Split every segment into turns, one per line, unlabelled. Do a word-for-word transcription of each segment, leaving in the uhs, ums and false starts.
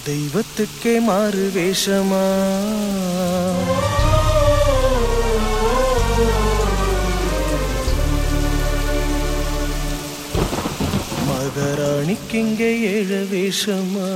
தெய்வத்துக்கே மாறு வேஷமா மகாராணிக்கிங்கே ஏழு வேஷமா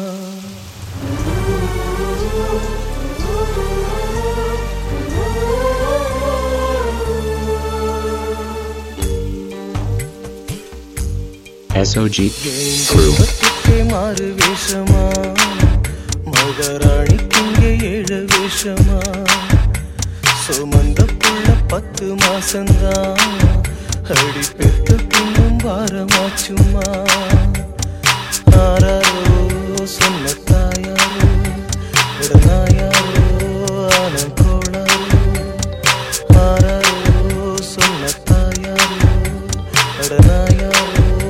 S O G
தெய்வத்துக்கே மாறு வேஷமா மகாராணிக்கிங்கே ஏழு வேஷமா சுமந்த புள்ள பத்து மாசந்தான் அடி பெத்து பின்னும் வாரமாச்சுமா ஆராரோ சொன்ன தாயாரோ இடநாயாரோ ஆனங்கோளாரோ ஆராரோ சொன்ன தாயாரோ இடநாயாரோ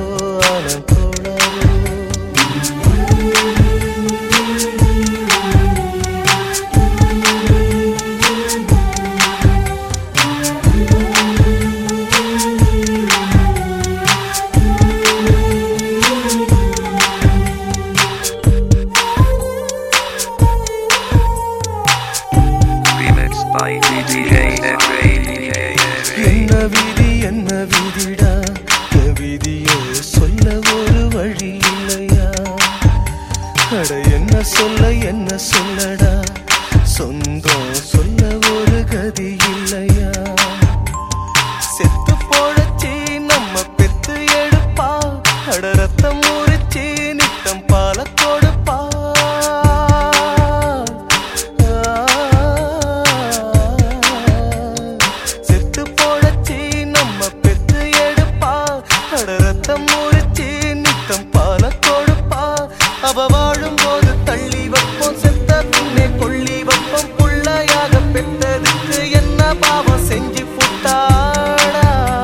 என்ன விதி என்ன விதிடா என் விதியை சொல்ல ஒரு வழி இல்லையா அட என்ன சொல்ல என்ன சொல்லடா சொந்தம் சொல்ல ஒரு கதி இல்லையா செத்து போழச்சி நம்ம பெத்து எடுப்பா அட ரத்தம் முறிச்சி நித்தம் பால கொடுப்பா அவ வாழும் போது தள்ளி வைப்போம் செத்த பின்னே கொள்ளி வைப்போம் புள்ளையாக பெற்றதுக்கு என்ன பாவம் செஞ்சு புட்டாடா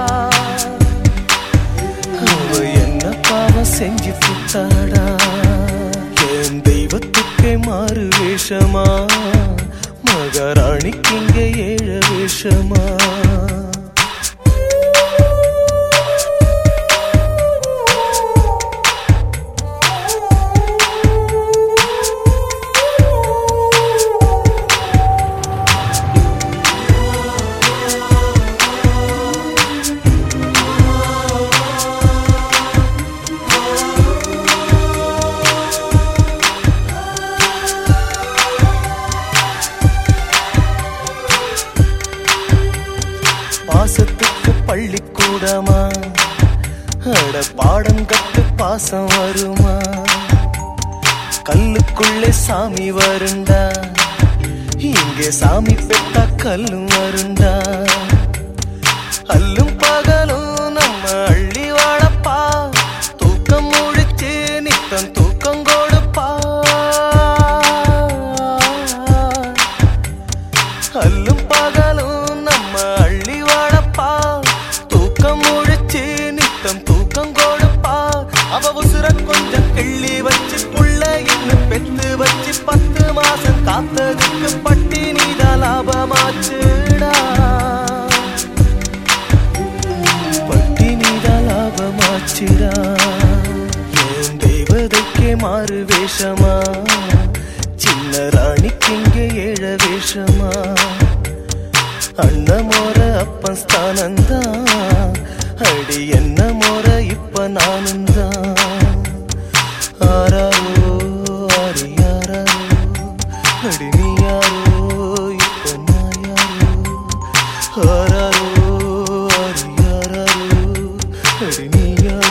அவ என்ன பாவம் செஞ்சு புட்டாடா என் தெய்வத்துக்கே மாறு வேஷமா மகாராணிக்கு இங்கே ஏழு வேஷமா பாசத்துக்கு பள்ளிக்கூடமா அட பாடம் கட்டு பாசம் வருமா கல்லுக்குள்ளே சாமி வருண்டா இங்கே சாமி பெட்டா கல்லும் வருண்டா அல்லும் பகலும் நம்ம அள்ளி வாழப்பா தூக்கம் முழிச்சு நித்தம் தூக்கம் கொடுப்பா அல்லும் பகலும் நம்ம அள்ளி வாழப்பா தூக்கம் முழிச்சு நித்தம் தூக்கம் கொடுப்பா அவ உசுர கொஞ்சம் கிள்ளி வச்சு புள்ள இன்னும் பெத்து வச்சு பத்து மாசம் காத்ததுக்கு பட்டி நீதா லாபமாச்சுடா பட்டி நீதா லாபமாச்சுடா என் தெய்வத்துக்கே மாறு வேஷமா சின்ன ராணிக்கு இங்கே ஏழ வேஷமா அண்ண மோர அப்பன் ஸ்தானந்தான் அடி என்ன மோர இப்ப நானுந்தான் ஆராரோ அடி யாராரோ அடி நீ யாரோ இப்ப நான் யாரோ ஆராரோ அடி யாராரோ அடி நீ யாரோ